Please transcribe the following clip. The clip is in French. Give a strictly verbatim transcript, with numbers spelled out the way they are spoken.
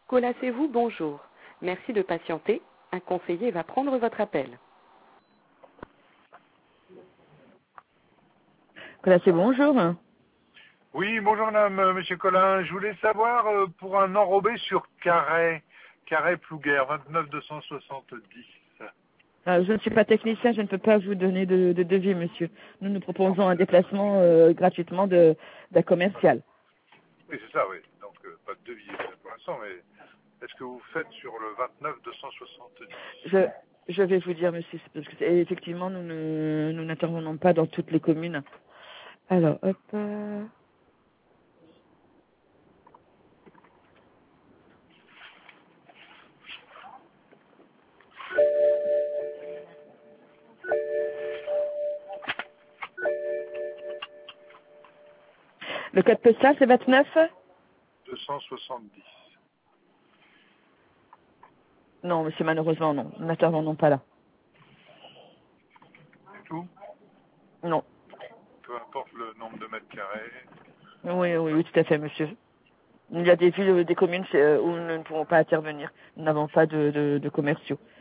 Collacez-vous, bonjour. Merci de patienter. Un conseiller va prendre votre appel. Collacé, bonjour. Oui, bonjour madame, euh, monsieur Collin. Je voulais savoir euh, pour un enrobé sur Carré, Carré Plouguer, vingt-neuf deux cent soixante-dix. Euh, je ne suis pas technicien, je ne peux pas vous donner de, de devis, monsieur. Nous nous proposons un déplacement euh, gratuitement de- d'un commercial. Oui, c'est ça, oui. Donc euh, pas de devis euh, pour l'instant, mais est-ce que vous faites sur le vingt-neuf deux cent soixante-dix? Je, je vais vous dire, monsieur, parce que c'est- effectivement, nous ne- nous n'intervenons pas dans toutes les communes. Alors, hop. euh, Le code postal, c'est vingt-neuf. deux cent soixante-dix. Non, monsieur, malheureusement, non. Nous n'intervenons pas là. C'est tout? Non. Peu importe le nombre de mètres carrés. Oui, oui, oui, tout à fait, monsieur. Il y a des villes, des communes c'est, euh, où nous ne pourrons pas intervenir. Nous n'avons pas de, de, de commerciaux.